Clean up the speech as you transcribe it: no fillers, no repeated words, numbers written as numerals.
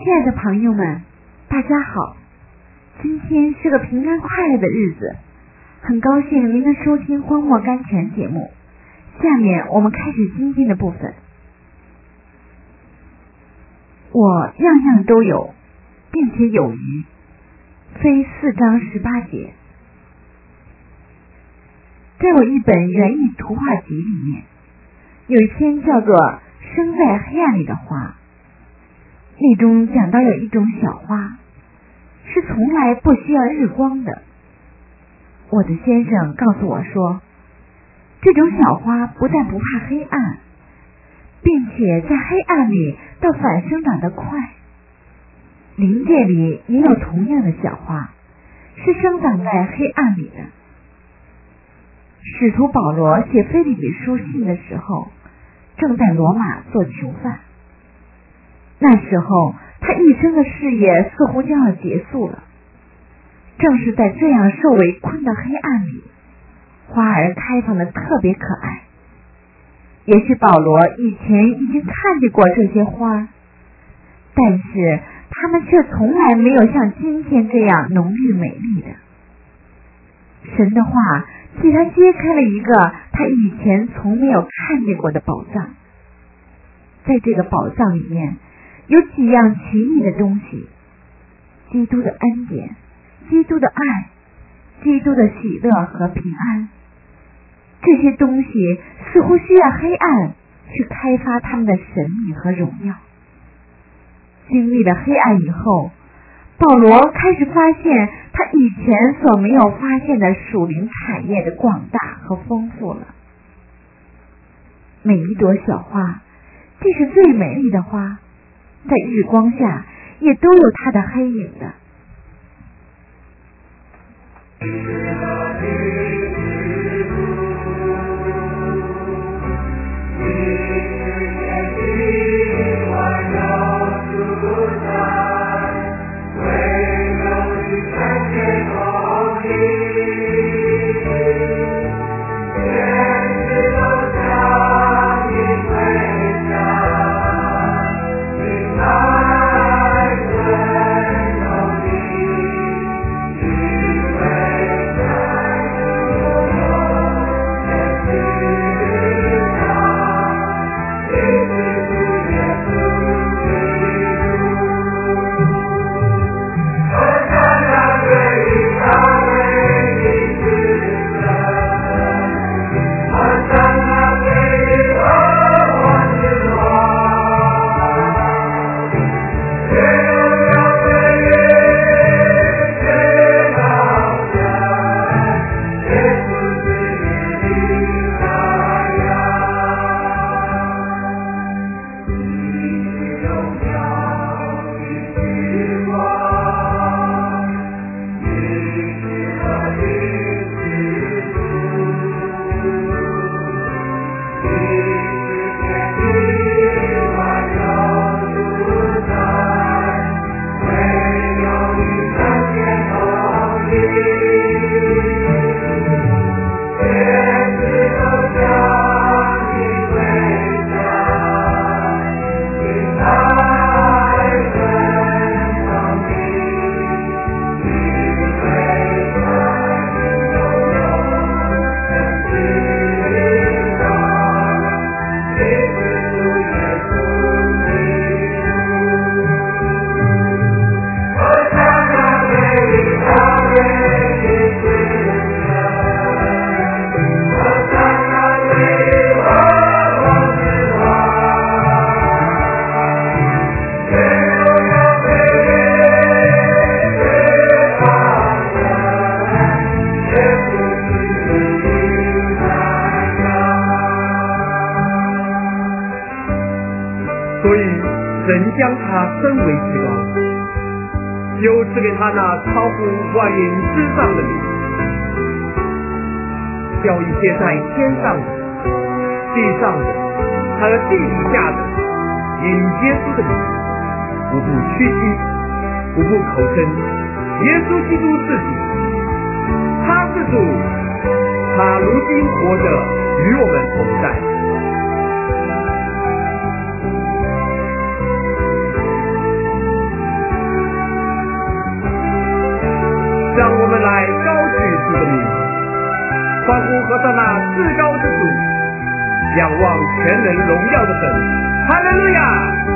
亲爱的朋友们，大家好，今天是个平安快乐的日子，很高兴您能收听荒漠甘泉节目。下面我们开始今天的部分。我样样都有，并且有余，非4章18节。在我一本园艺图画集里面，有一篇叫做《生在黑暗里的花》，内中讲到有一种小花是从来不需要日光的。我的先生告诉我说，这种小花不但不怕黑暗，并且在黑暗里倒反生长得快。灵界里也有同样的小花，是生长在黑暗里的。使徒保罗写腓立比书信的时候，正在罗马做囚犯。那时候他一生的事业似乎将要结束了。正是在这样受围困的黑暗里，花儿开放的特别可爱。也许保罗以前已经看见过这些花，但是它们却从来没有像今天这样浓郁美丽的。神的话替他揭开了一个他以前从没有看见过的宝藏。在这个宝藏里面有几样奇异的东西：基督的恩典，基督的爱，基督的喜乐和平安。这些东西似乎需要黑暗去开发他们的神秘和荣耀。经历了黑暗以后，保罗开始发现他以前所没有发现的属灵产业的广大和丰富了。每一朵小花，即使最美丽的花，在日光下也都有它的黑影的。 将他升为至高，又赐给他那超乎万云之上的名，叫一切在天上的、地上的和地底下的，因耶稣的名，无不屈膝，无不口称耶稣基督是主，他是主，他如今活着与我们同在。 来高举主的名，欢呼和尚那至高之主，仰望全能荣耀的神，哈利路亚！